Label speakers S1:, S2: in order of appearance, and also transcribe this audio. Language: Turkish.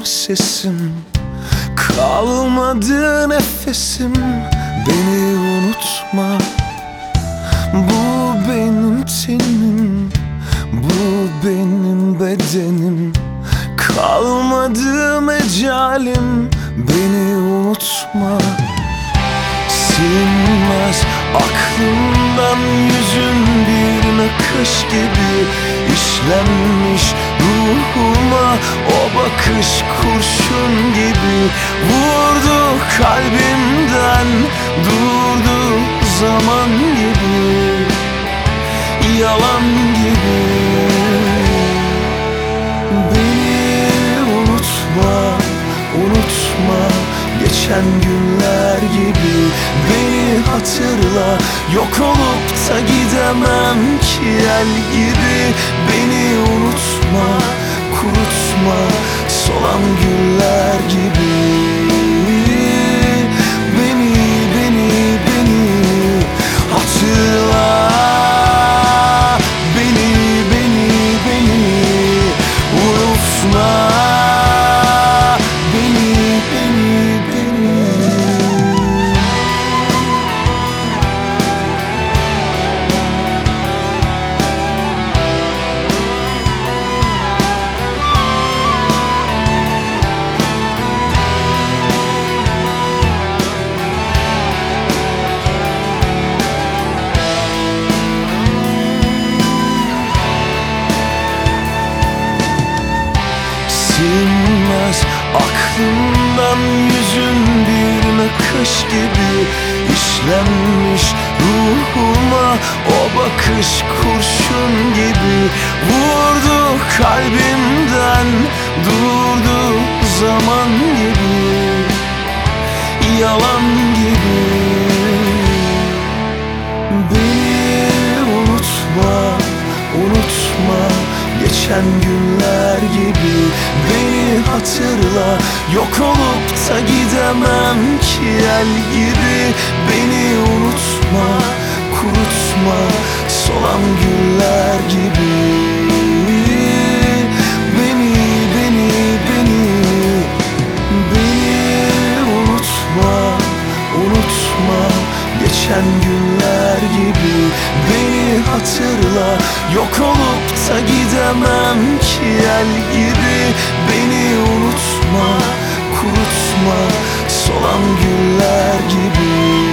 S1: sesim, kalmadı nefesim. Beni unutma, bu benim tenim, bu benim bedenim. Kalmadı mecalim, beni unutma. Silinmez aklımdan yüzün bir nakış gibi işlenmiş ruhuma. O bakış kurşun gibi vurdu kalbimden, durdu zaman gibi, yalan gibi. Beni unutma, unutma geçen günler gibi. Beni hatırla, yok olup da gidemem ki el gibi. Beni unutma, kurutma solan güller gibi. Beni hatırla. Beni unutma. Silinmez aklımdan yüzün bir nakış gibi işlenmiş ruhuma. O bakış kurşun gibi vurdu kalbimden, durdu zaman gibi, yalan gibi. Beni unutma, unutma geçen günler gibi. Beni hatırla, yok olup da gidemem ki el gibi. Beni unutma, kurutma solan güller gibi. Beni unutma, unutma geçen günler gibi. Beni hatırla, yok olup da gidemem ki el gibi. Beni unutma, kurutma solan güller gibi.